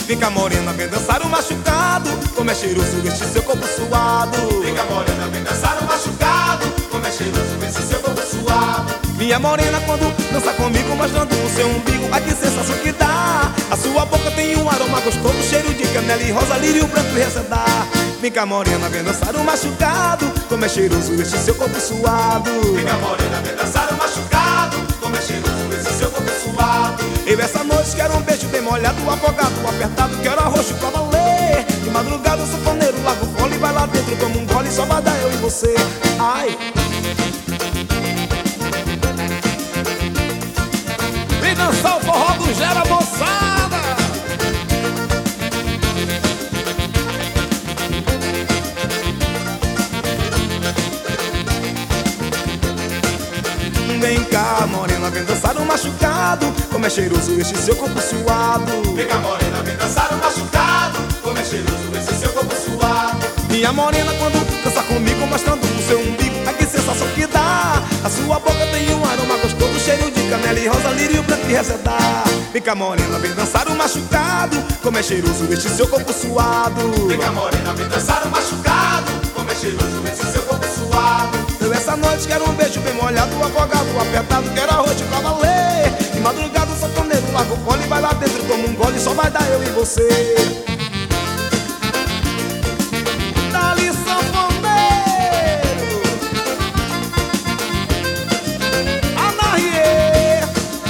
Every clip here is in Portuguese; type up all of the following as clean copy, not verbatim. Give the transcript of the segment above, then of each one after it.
Fica morena, vem dançar o machucado, como é cheiroso este seu corpo suado. Fica morena, vem dançar o machucado, como é cheiroso esse seu corpo suado. Minha morena quando dança comigo, mostrando o seu umbigo, ai que sensação que dá. A sua boca tem um aroma gostoso, cheiro de canela e rosa, lírio branco e recedar. Fica morena, vem dançar o machucado, como é cheiroso este seu corpo suado. Fica morena, vem dançar o machucado, como é cheiroso esse seu corpo suado. Eu essa noite quero um beijo bem molhado, afogado, apertado, quero arroxo pra valer. De madrugada o sanfoneiro larga o fole, vai lá dentro, toma um gole, só vai dar eu e você. Ai. Vem dançar o forró do Gera, moçada! Vem cá, morena, vem dançar o machucado, como é cheiroso este seu corpo suado. Fica morena, vem dançar o machucado, como é cheiroso esse seu corpo suado. Minha morena quando dança comigo, mostrando o seu umbigo, ai que sensação que dá. A sua boca tem um aroma gostoso, cheiro de canela e rosa, lírio branco e recedar. Fica morena, vem dançar o machucado, como é cheiroso este seu corpo suado. Fica morena, vem dançar o machucado, como é cheiroso esse seu corpo suado. Eu essa noite quero um beijo bem molhado, afogado, apertado, quero arroz pra valer. De madrugada o sanfoneiro larga o fole, vai lá dentro, toma um gole, só vai dar eu e você. Dali sanfoneiro, Anarriê,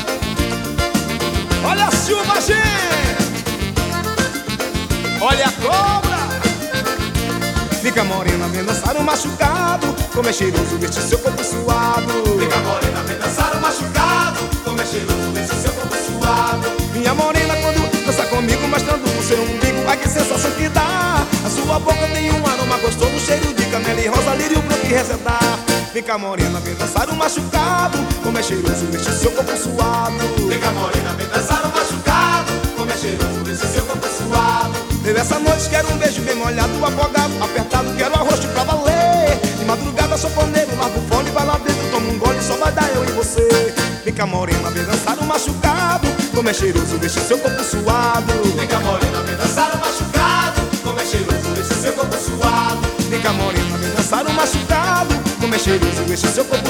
olha a chuva, gente, olha a cobra. Fica morena, vem dançar o machucado, como é cheiroso este seu corpo suado. Fica morena, vem dançar o machucado, como é cheiroso esse seu corpo suado. Minha morena quando dança comigo, mostrando o seu umbigo, ai que sensação que dá. A sua boca tem um aroma gostoso, cheiro de canela e rosa, lírio branco e recedar. Fica morena, vem dançar o machucado, como é cheiroso este seu corpo suado. Fica morena, vem dançar o machucado, como é cheiroso esse seu corpo suado. Eu essa noite quero um beijo bem molhado, afogado, apertado, quero arroz pra valer. De madrugada sanfoneiro larga o fole, vai lá dentro, toma um gole, só vai dar eu e você. Fica morena, vem dançar o machucado, como é cheiroso este seu corpo suado. Fica morena, vem dançar o machucado, como é cheiroso esse seu corpo suado. Fica morena, vem dançar o machucado, como é cheiroso este seu corpo